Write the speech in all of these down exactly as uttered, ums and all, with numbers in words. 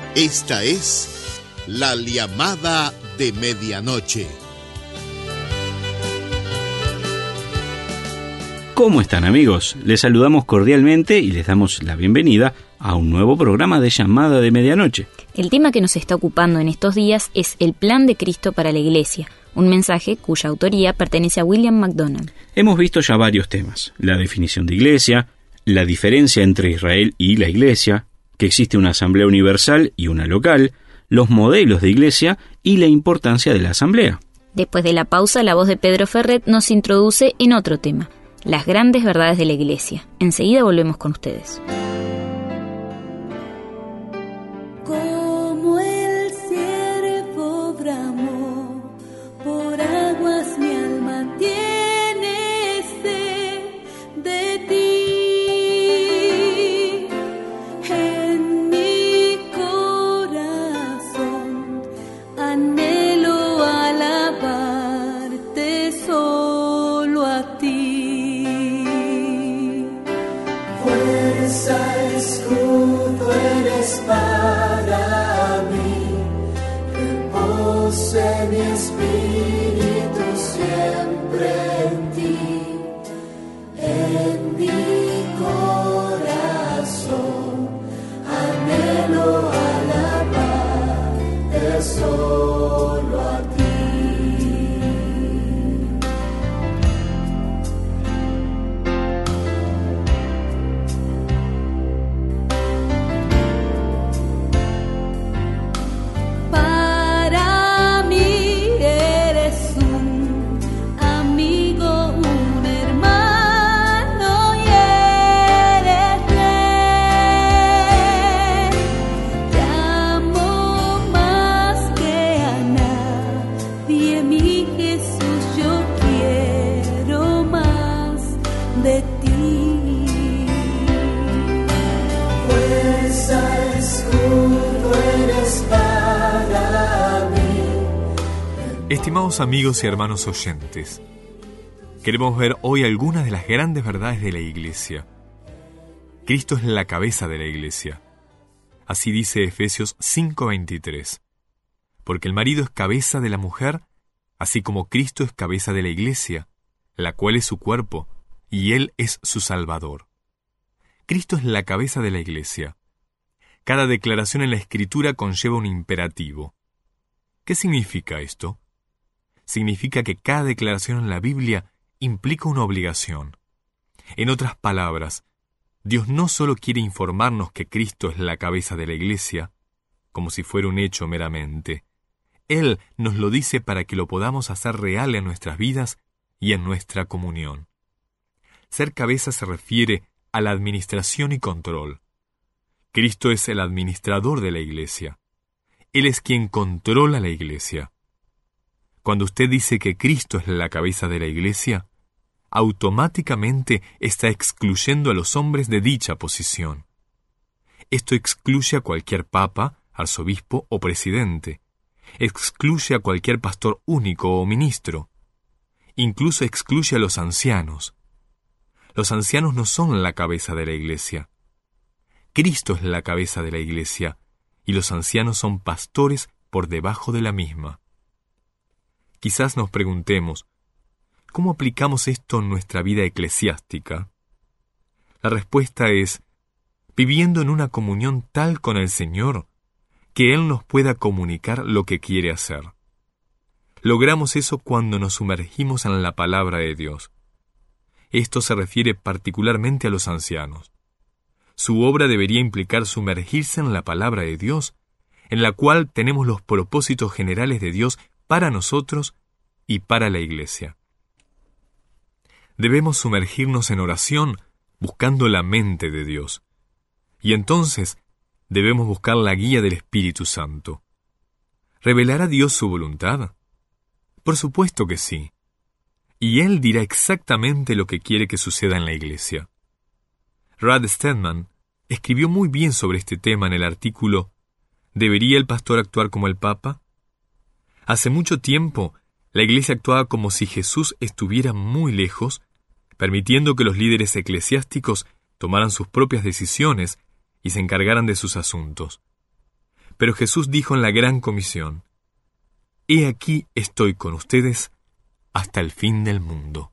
Esta es la llamada de medianoche. ¿Cómo están, amigos? Les saludamos cordialmente y les damos la bienvenida a un nuevo programa de llamada de medianoche. El tema que nos está ocupando en estos días es el plan de Cristo para la Iglesia, un mensaje cuya autoría pertenece a William MacDonald. Hemos visto ya varios temas: la definición de iglesia, la diferencia entre Israel y la iglesia, que existe una asamblea universal y una local, los modelos de iglesia y la importancia de la asamblea. Después de la pausa, la voz de Pedro Ferret nos introduce en otro tema: las grandes verdades de la Iglesia. Enseguida volvemos con ustedes. Como el ciervo bramó por aguas, mi alma tiene sed de ti. En mi corazón anhelo alabarte solo a ti. Fuerza, escudo eres para mí, repose mi espíritu siempre en ti. En mi corazón anhelo alabarte solo a ti. Estimados amigos y hermanos oyentes, queremos ver hoy algunas de las grandes verdades de la Iglesia. Cristo es la cabeza de la Iglesia. Así dice Efesios cinco veintitrés. Porque el marido es cabeza de la mujer, así como Cristo es cabeza de la Iglesia, la cual es su cuerpo, y Él es su Salvador. Cristo es la cabeza de la Iglesia. Cada declaración en la Escritura conlleva un imperativo. ¿Qué significa esto? Significa que cada declaración en la Biblia implica una obligación. En otras palabras, Dios no solo quiere informarnos que Cristo es la cabeza de la Iglesia, como si fuera un hecho meramente. Él nos lo dice para que lo podamos hacer real en nuestras vidas y en nuestra comunión. Ser cabeza se refiere a la administración y control. Cristo es el administrador de la Iglesia. Él es quien controla la Iglesia. Cuando usted dice que Cristo es la cabeza de la Iglesia, automáticamente está excluyendo a los hombres de dicha posición. Esto excluye a cualquier papa, arzobispo o presidente. Excluye a cualquier pastor único o ministro. Incluso excluye a los ancianos. Los ancianos no son la cabeza de la Iglesia. Cristo es la cabeza de la Iglesia, y los ancianos son pastores por debajo de la misma. Quizás nos preguntemos, ¿cómo aplicamos esto en nuestra vida eclesiástica? La respuesta es, viviendo en una comunión tal con el Señor, que Él nos pueda comunicar lo que quiere hacer. Logramos eso cuando nos sumergimos en la palabra de Dios. Esto se refiere particularmente a los ancianos. Su obra debería implicar sumergirse en la palabra de Dios, en la cual tenemos los propósitos generales de Dios para nosotros y para la Iglesia. Debemos sumergirnos en oración buscando la mente de Dios. Y entonces debemos buscar la guía del Espíritu Santo. ¿Revelará Dios su voluntad? Por supuesto que sí. Y Él dirá exactamente lo que quiere que suceda en la Iglesia. Rod Stedman escribió muy bien sobre este tema en el artículo ¿Debería el pastor actuar como el Papa? Hace mucho tiempo, la Iglesia actuaba como si Jesús estuviera muy lejos, permitiendo que los líderes eclesiásticos tomaran sus propias decisiones y se encargaran de sus asuntos. Pero Jesús dijo en la gran comisión: He aquí estoy con ustedes hasta el fin del mundo.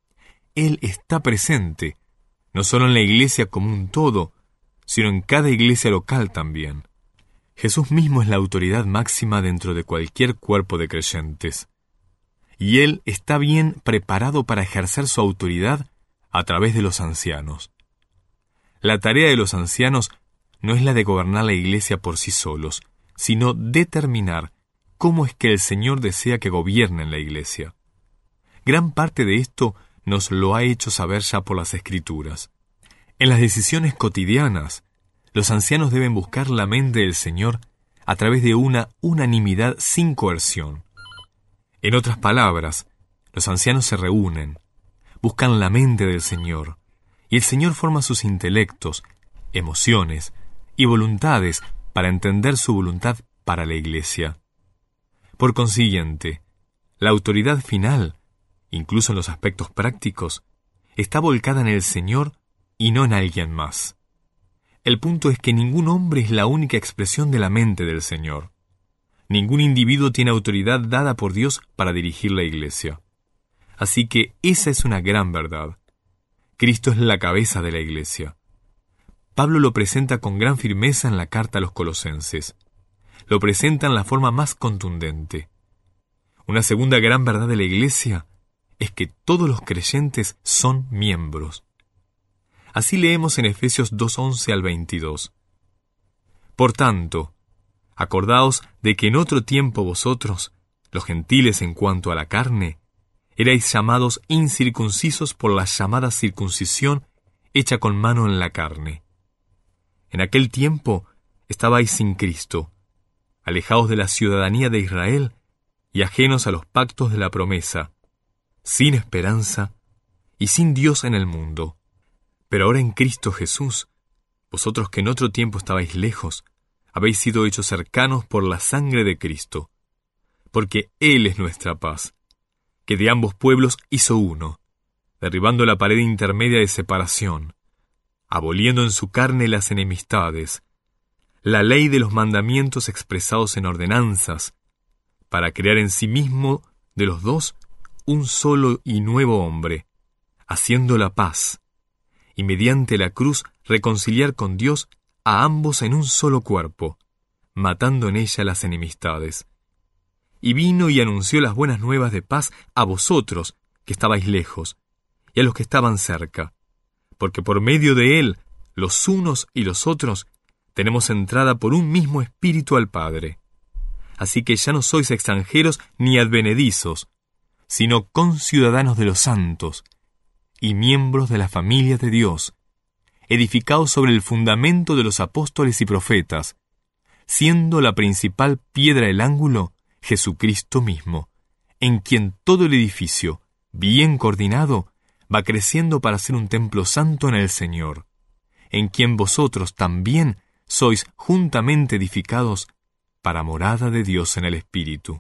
Él está presente, no solo en la iglesia como un todo, sino en cada iglesia local también. Jesús mismo es la autoridad máxima dentro de cualquier cuerpo de creyentes. Y Él está bien preparado para ejercer su autoridad a través de los ancianos. La tarea de los ancianos no es la de gobernar la iglesia por sí solos, sino determinar cómo es que el Señor desea que gobiernen la iglesia. Gran parte de esto nos lo ha hecho saber ya por las Escrituras. En las decisiones cotidianas, los ancianos deben buscar la mente del Señor a través de una unanimidad sin coerción. En otras palabras, los ancianos se reúnen, buscan la mente del Señor, y el Señor forma sus intelectos, emociones y voluntades para entender su voluntad para la iglesia. Por consiguiente, la autoridad final, incluso en los aspectos prácticos, está volcada en el Señor y no en alguien más. El punto es que ningún hombre es la única expresión de la mente del Señor. Ningún individuo tiene autoridad dada por Dios para dirigir la iglesia. Así que esa es una gran verdad. Cristo es la cabeza de la iglesia. Pablo lo presenta con gran firmeza en la carta a los Colosenses. Lo presenta en la forma más contundente. Una segunda gran verdad de la iglesia es que todos los creyentes son miembros. Así leemos en Efesios dos once al veintidós. Por tanto, acordaos de que en otro tiempo vosotros, los gentiles en cuanto a la carne, erais llamados incircuncisos por la llamada circuncisión hecha con mano en la carne. En aquel tiempo estabais sin Cristo, alejados de la ciudadanía de Israel y ajenos a los pactos de la promesa, sin esperanza y sin Dios en el mundo. Pero ahora en Cristo Jesús, vosotros que en otro tiempo estabais lejos, habéis sido hechos cercanos por la sangre de Cristo, porque Él es nuestra paz, que de ambos pueblos hizo uno, derribando la pared intermedia de separación, aboliendo en su carne las enemistades, la ley de los mandamientos expresados en ordenanzas, para crear en sí mismo de los dos un solo y nuevo hombre, haciendo la paz, y mediante la cruz reconciliar con Dios a ambos en un solo cuerpo, matando en ella las enemistades. Y vino y anunció las buenas nuevas de paz a vosotros, que estabais lejos, y a los que estaban cerca, porque por medio de él, los unos y los otros, tenemos entrada por un mismo espíritu al Padre. Así que ya no sois extranjeros ni advenedizos, sino conciudadanos de los santos, y miembros de la familia de Dios, edificados sobre el fundamento de los apóstoles y profetas, siendo la principal piedra del ángulo Jesucristo mismo, en quien todo el edificio, bien coordinado, va creciendo para ser un templo santo en el Señor, en quien vosotros también sois juntamente edificados para morada de Dios en el Espíritu.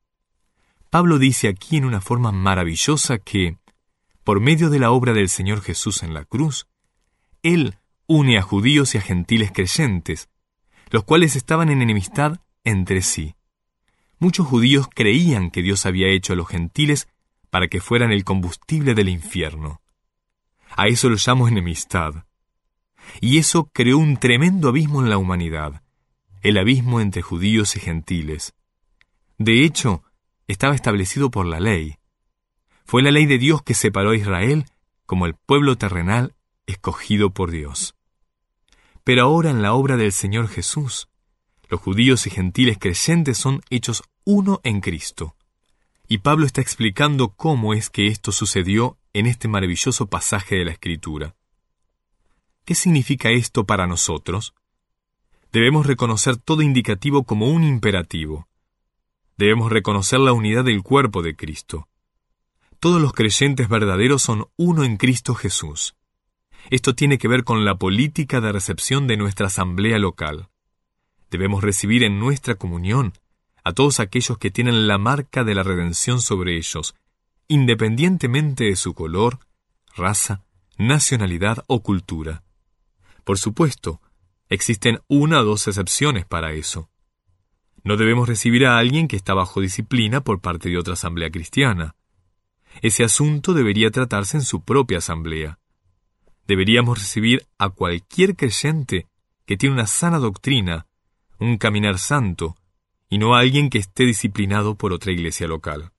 Pablo dice aquí en una forma maravillosa que, por medio de la obra del Señor Jesús en la cruz, Él une a judíos y a gentiles creyentes, los cuales estaban en enemistad entre sí. Muchos judíos creían que Dios había hecho a los gentiles para que fueran el combustible del infierno. A eso lo llamo enemistad. Y eso creó un tremendo abismo en la humanidad, el abismo entre judíos y gentiles. De hecho, estaba establecido por la ley. Fue la ley de Dios que separó a Israel como el pueblo terrenal escogido por Dios. Pero ahora en la obra del Señor Jesús, los judíos y gentiles creyentes son hechos uno en Cristo. Y Pablo está explicando cómo es que esto sucedió en este maravilloso pasaje de la Escritura. ¿Qué significa esto para nosotros? Debemos reconocer todo indicativo como un imperativo. Debemos reconocer la unidad del cuerpo de Cristo. Todos los creyentes verdaderos son uno en Cristo Jesús. Esto tiene que ver con la política de recepción de nuestra asamblea local. Debemos recibir en nuestra comunión a todos aquellos que tienen la marca de la redención sobre ellos, independientemente de su color, raza, nacionalidad o cultura. Por supuesto, existen una o dos excepciones para eso. No debemos recibir a alguien que está bajo disciplina por parte de otra asamblea cristiana. Ese asunto debería tratarse en su propia asamblea. Deberíamos recibir a cualquier creyente que tiene una sana doctrina, un caminar santo, y no a alguien que esté disciplinado por otra iglesia local.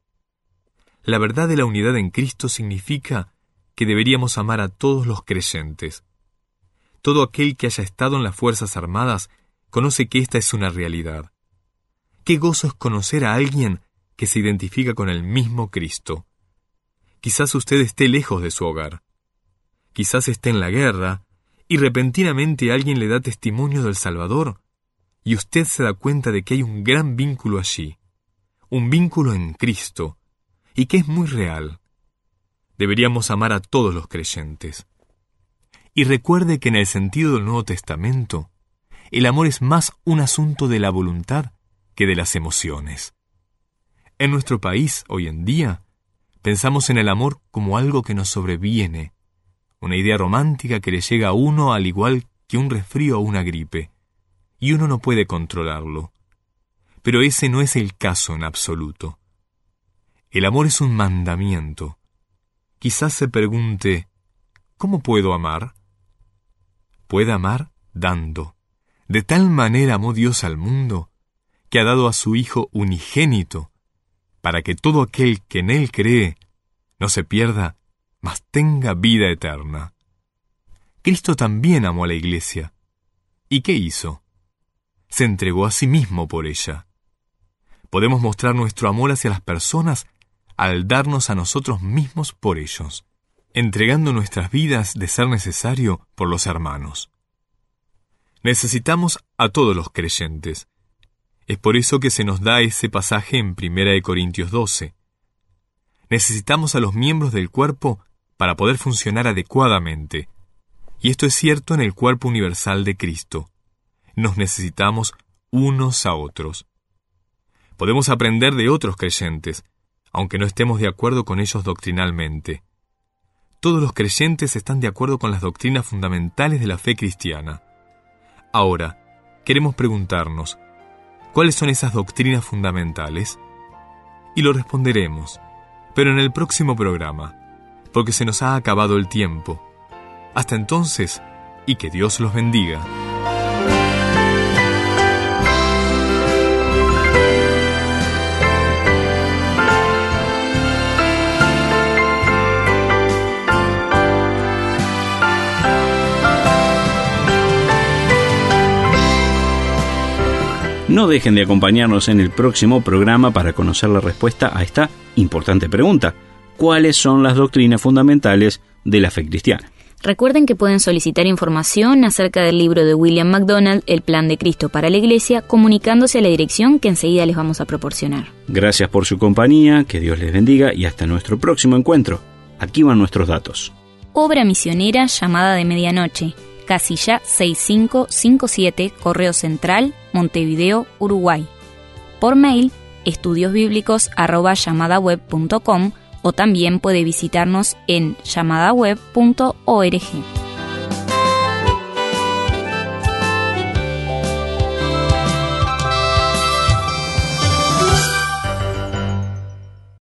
La verdad de la unidad en Cristo significa que deberíamos amar a todos los creyentes. Todo aquel que haya estado en las Fuerzas Armadas conoce que esta es una realidad. Qué gozo es conocer a alguien que se identifica con el mismo Cristo. Quizás usted esté lejos de su hogar. Quizás esté en la guerra y repentinamente alguien le da testimonio del Salvador y usted se da cuenta de que hay un gran vínculo allí, un vínculo en Cristo, y que es muy real. Deberíamos amar a todos los creyentes. Y recuerde que en el sentido del Nuevo Testamento, el amor es más un asunto de la voluntad que de las emociones. En nuestro país, hoy en día, pensamos en el amor como algo que nos sobreviene, una idea romántica que le llega a uno al igual que un resfrío o una gripe, y uno no puede controlarlo. Pero ese no es el caso en absoluto. El amor es un mandamiento. Quizás se pregunte, ¿cómo puedo amar? Puede amar dando. De tal manera amó Dios al mundo, que ha dado a su Hijo unigénito, para que todo aquel que en Él cree no se pierda, mas tenga vida eterna. Cristo también amó a la Iglesia. ¿Y qué hizo? Se entregó a sí mismo por ella. Podemos mostrar nuestro amor hacia las personas al darnos a nosotros mismos por ellos, entregando nuestras vidas de ser necesario por los hermanos. Necesitamos a todos los creyentes. Es por eso que se nos da ese pasaje en Primera de Corintios doce. Necesitamos a los miembros del cuerpo para poder funcionar adecuadamente. Y esto es cierto en el cuerpo universal de Cristo. Nos necesitamos unos a otros. Podemos aprender de otros creyentes, aunque no estemos de acuerdo con ellos doctrinalmente. Todos los creyentes están de acuerdo con las doctrinas fundamentales de la fe cristiana. Ahora, queremos preguntarnos, ¿cuáles son esas doctrinas fundamentales? Y lo responderemos, pero en el próximo programa, porque se nos ha acabado el tiempo. Hasta entonces, y que Dios los bendiga. No dejen de acompañarnos en el próximo programa para conocer la respuesta a esta importante pregunta. ¿Cuáles son las doctrinas fundamentales de la fe cristiana? Recuerden que pueden solicitar información acerca del libro de William MacDonald, El Plan de Cristo para la Iglesia, comunicándose a la dirección que enseguida les vamos a proporcionar. Gracias por su compañía, que Dios les bendiga y hasta nuestro próximo encuentro. Aquí van nuestros datos. Obra misionera Llamada de Medianoche. Casilla seis cinco cinco siete, Correo Central, Montevideo, Uruguay. Por mail, estudiosbíblicos arroba llamadaweb punto com o también puede visitarnos en llamadaweb punto org.